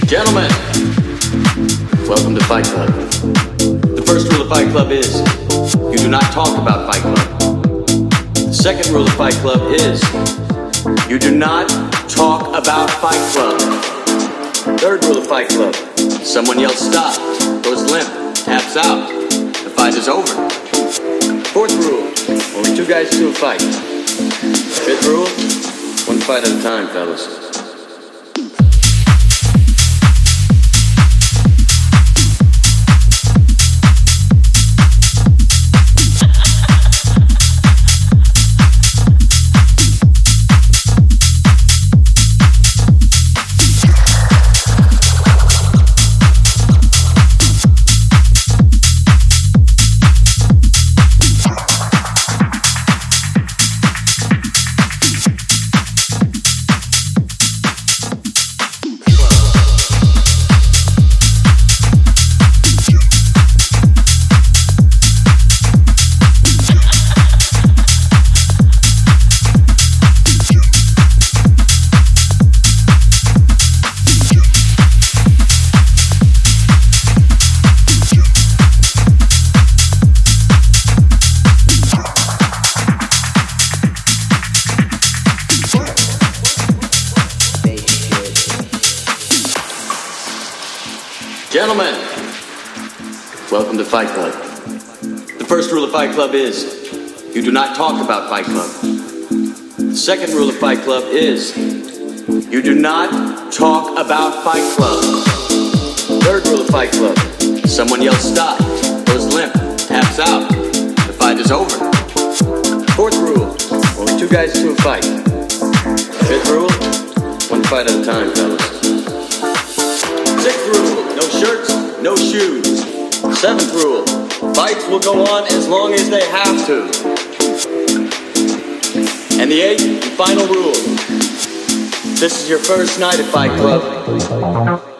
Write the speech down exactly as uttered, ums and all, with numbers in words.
Gentlemen, welcome to Fight Club. The first rule of Fight Club is you do not talk about Fight Club. The second rule of Fight Club is you do not talk about Fight Club. Third rule of Fight Club, someone yells stop, goes limp, taps out. The fight is over. Fourth rule, only two guys to a fight. Fifth rule, one fight at a time, fellas. Gentlemen, welcome to Fight Club. The first rule of Fight Club is you do not talk about Fight Club. The second rule of Fight Club is you do not talk about Fight Club. Third rule of Fight Club, someone yells stop, goes limp, taps out. The fight is over. Fourth rule, only two guys to a fight. Fifth rule, one fight at a time, fellas. Sixth rule, no shirts, no shoes. Seventh rule, fights will go on as long as they have to. And the eighth and final rule, this is your first night at Fight Club.